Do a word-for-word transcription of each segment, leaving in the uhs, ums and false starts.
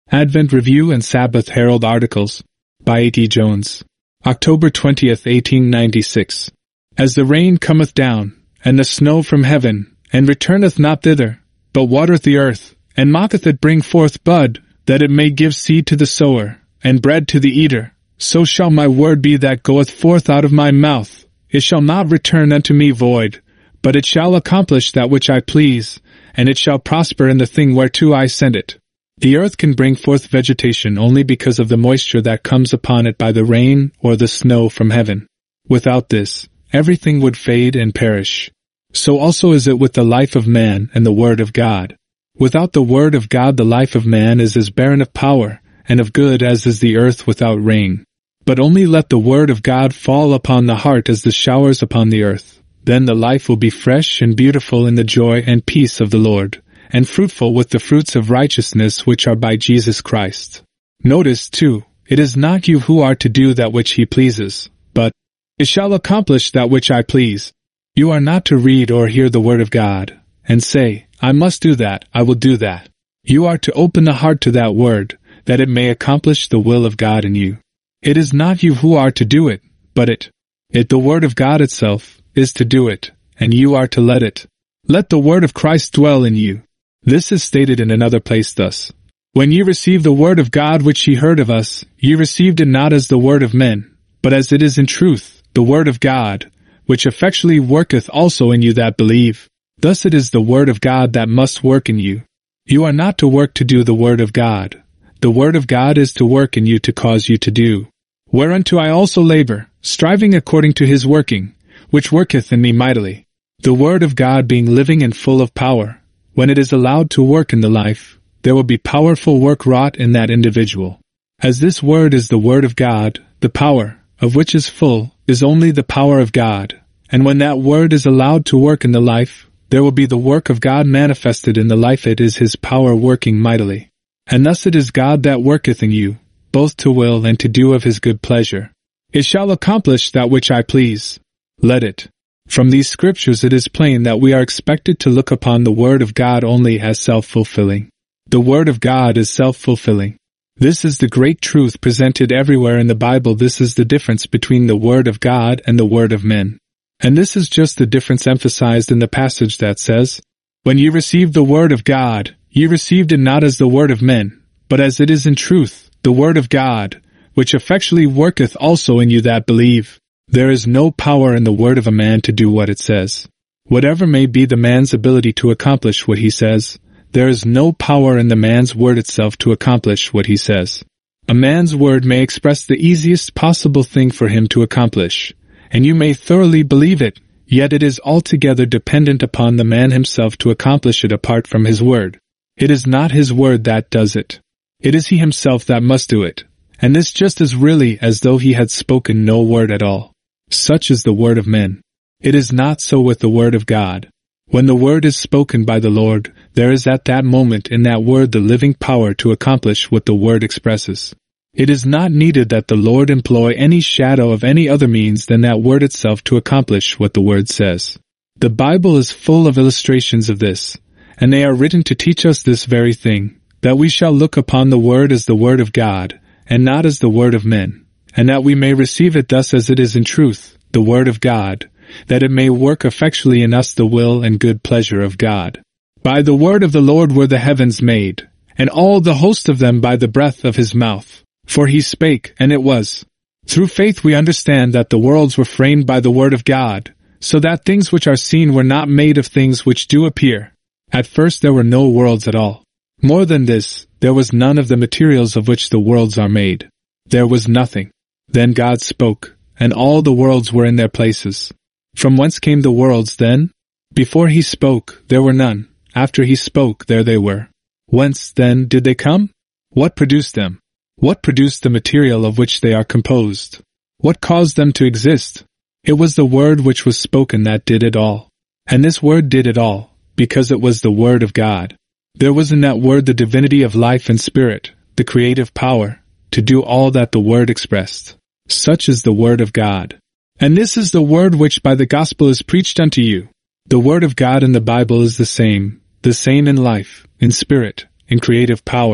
Advent Review and Sabbath Herald Articles by A T Jones. October twentieth, eighteen ninety-six. As the rain cometh down, and the snow from heaven, and returneth not thither, but watereth the earth, and maketh it bring forth bud, that it may give seed to the sower, and bread to the eater, so shall my word be that goeth forth out of my mouth. It shall not return unto me void, but it shall accomplish that which I please, and it shall prosper in the thing whereto I send it. The earth can bring forth vegetation only because of the moisture that comes upon it by the rain or the snow from heaven. Without this, everything would fade and perish. So also is it with the life of man and the Word of God. Without the Word of God the life of man is as barren of power and of good as is the earth without rain. But only let the Word of God fall upon the heart as the showers upon the earth. Then the life will be fresh and beautiful in the joy and peace of the Lord, and fruitful with the fruits of righteousness which are by Jesus Christ. Notice, too, it is not you who are to do that which he pleases, but, it shall accomplish that which I please. You are not to read or hear the word of God, and say, I must do that, I will do that. You are to open the heart to that word, that it may accomplish the will of God in you. It is not you who are to do it, but it. It, the word of God itself, is to do it, and you are to let it. Let the word of Christ dwell in you. This is stated in another place thus. When ye received the word of God which ye heard of us, ye received it not as the word of men, but as it is in truth, the word of God, which effectually worketh also in you that believe. Thus it is the word of God that must work in you. You are not to work to do the word of God. The word of God is to work in you to cause you to do. Whereunto I also labor, striving according to his working, which worketh in me mightily. The word of God being living and full of power, when it is allowed to work in the life, there will be powerful work wrought in that individual. As this word is the word of God, the power, of which is full, is only the power of God, and when that word is allowed to work in the life, there will be the work of God manifested in the life. It is his power working mightily. And thus it is God that worketh in you, both to will and to do of his good pleasure. It shall accomplish that which I please. Let it. From these scriptures it is plain that we are expected to look upon the Word of God only as self-fulfilling. The Word of God is self-fulfilling. This is the great truth presented everywhere in the Bible. This is the difference between the Word of God and the Word of men. And this is just the difference emphasized in the passage that says, When ye received the Word of God, ye received it not as the word of men, but as it is in truth, the Word of God, which effectually worketh also in you that believe. There is no power in the word of a man to do what it says. Whatever may be the man's ability to accomplish what he says, there is no power in the man's word itself to accomplish what he says. A man's word may express the easiest possible thing for him to accomplish, and you may thoroughly believe it, yet it is altogether dependent upon the man himself to accomplish it apart from his word. It is not his word that does it. It is he himself that must do it, and this just as really as though he had spoken no word at all. Such is the word of men. It is not so with the word of God. When the word is spoken by the Lord, there is at that moment in that word the living power to accomplish what the word expresses. It is not needed that the Lord employ any shadow of any other means than that word itself to accomplish what the word says. The Bible is full of illustrations of this, and they are written to teach us this very thing, that we shall look upon the word as the word of God, and not as the word of men, and that we may receive it thus as it is in truth, the word of God, that it may work effectually in us the will and good pleasure of God. By the word of the Lord were the heavens made, and all the host of them by the breath of his mouth. For he spake, and it was. Through faith we understand that the worlds were framed by the word of God, so that things which are seen were not made of things which do appear. At first there were no worlds at all. More than this, there was none of the materials of which the worlds are made. There was nothing. Then God spoke, and all the worlds were in their places. From whence came the worlds then? Before he spoke, there were none. After he spoke, there they were. Whence, then, did they come? What produced them? What produced the material of which they are composed? What caused them to exist? It was the word which was spoken that did it all. And this word did it all, because it was the word of God. There was in that word the divinity of life and spirit, the creative power, to do all that the word expressed. Such is the word of God. And this is the word which by the gospel is preached unto you. The word of God in the Bible is the same, the same in life, in spirit, in creative power,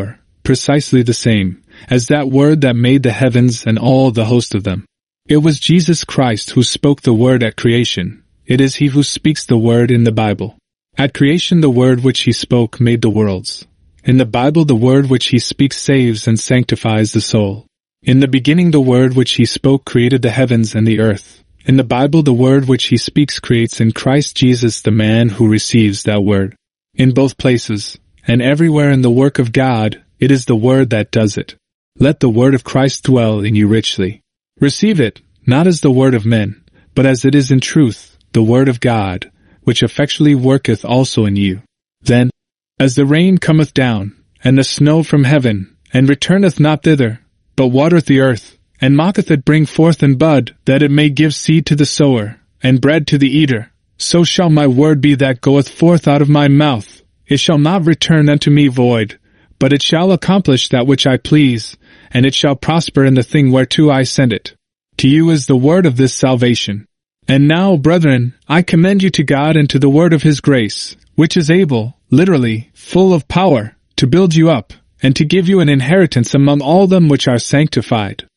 precisely the same, as that Word that made the heavens and all the host of them. It was Jesus Christ who spoke the Word at creation. It is He who speaks the Word in the Bible. At creation the Word which He spoke made the worlds. In the Bible the Word which He speaks saves and sanctifies the soul. In the beginning the Word which He spoke created the heavens and the earth. In the Bible the Word which He speaks creates in Christ Jesus the man who receives that Word. In both places, and everywhere in the work of God, it is the Word that does it. Let the Word of Christ dwell in you richly. Receive it, not as the word of men, but as it is in truth, the Word of God, which effectually worketh also in you. Then, as the rain cometh down, and the snow from heaven, and returneth not thither, but watereth the earth, and maketh it bring forth and bud, that it may give seed to the sower, and bread to the eater, so shall my word be that goeth forth out of my mouth. It shall not return unto me void, but it shall accomplish that which I please, and it shall prosper in the thing whereto I send it. To you is the word of this salvation. And now, brethren, I commend you to God and to the word of His grace, which is able, literally, full of power, to build you up, and to give you an inheritance among all them which are sanctified.